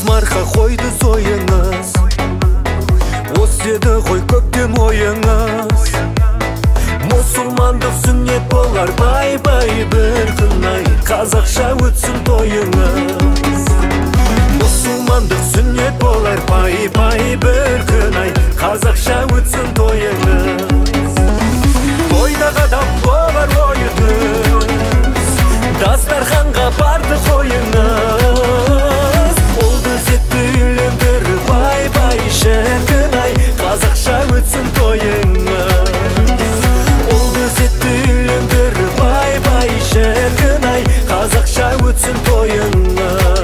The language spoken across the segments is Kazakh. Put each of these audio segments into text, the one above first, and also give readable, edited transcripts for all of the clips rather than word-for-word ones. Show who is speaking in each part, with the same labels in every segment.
Speaker 1: марқа қойды сойыңыз, осы еді ғой көптен ойыңыз. Мұсылмандық сүннет болар бай-бай бір күн-ай, қазақша өтсін тойыңыз. Мұсылмандық сүннет болар бай-бай бір күн-ай, қазақша өтсін тойыңыз. Тойда қадам болар ойы түс, дастарханға барды қойыңыз. Ол өсетті үйлендіріп бай-бай шіркін-ай, қазақша өтсін тойыңыз. Ол өсетті үйлендіріп бай-бай шіркін-ай, қазақша өтсін тойыңыз.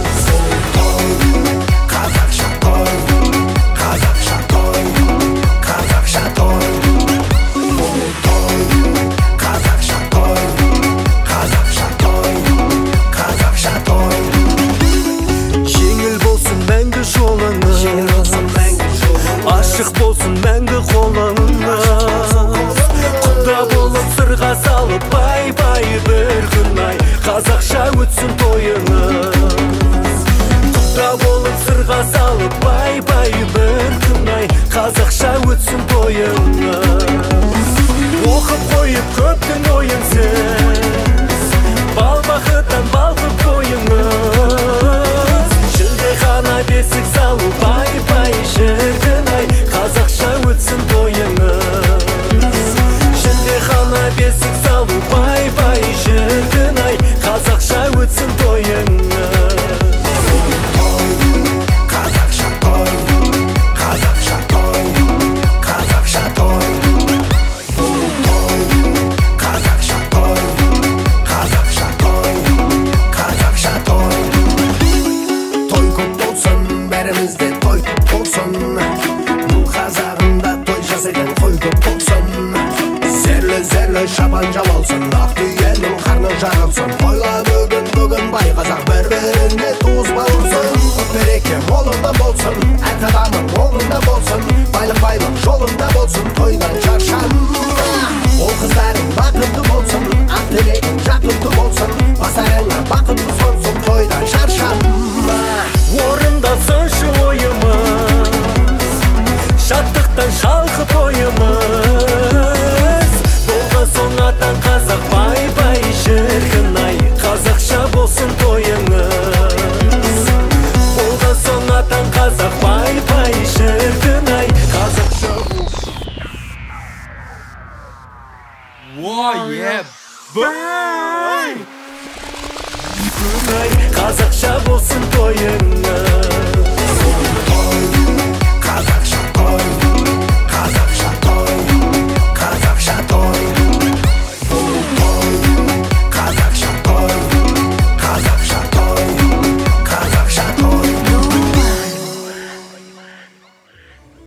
Speaker 1: Ашық болсын мәңгі қолыңыз, құда болып сырға салып бай-бай бір күн-ай, қазақша өтсін тойыңыз. Құда болып сырға салып бай-бай бір күн-ай, қазақша өтсін тойыңыз. Оқып қойып көптің ойынсыз, бал бақыттан балқып бойыңыз. Шілдехана бесік салу бай-бай шіркін-ай, қазақша өтсін тойыңыз. Шілдехана бесік салу бай-бай шіркін-ай, қазақша өтсін тойыңыз. Қазақша той, қазақша той, қазақша той. Қазақша той, қазақша той, қазақша той. Той көп болсын, бәрімізде той болсын. Бұл қазағында той жасайтын қой көп болсын. Зерлі шапан жамалсын, ақ түйенің қарны жарылсын. Тойла бүгін бай қазақ бір-біріне туыс бауырсын. Береке молында болсын, әр қадамың оңында болсын. Байлық жолында болсын, тойдан шаршанма. Ол қыздарың бақытты болсын, ақ тілегің жақұтты болсын. Басарыңа бақытты сонсын, тойдан шаршанма. Орындасыншы ойымыз, шаттықтан шалқып ойымыз. Болға соң атан қазақ бай-бай шіркін-ай, қазақша болсын тойыңыз. Болға соң атан қазақ бай-бай шіркін-ай, қазақша болсын. Қазақша болсын тойыңыз.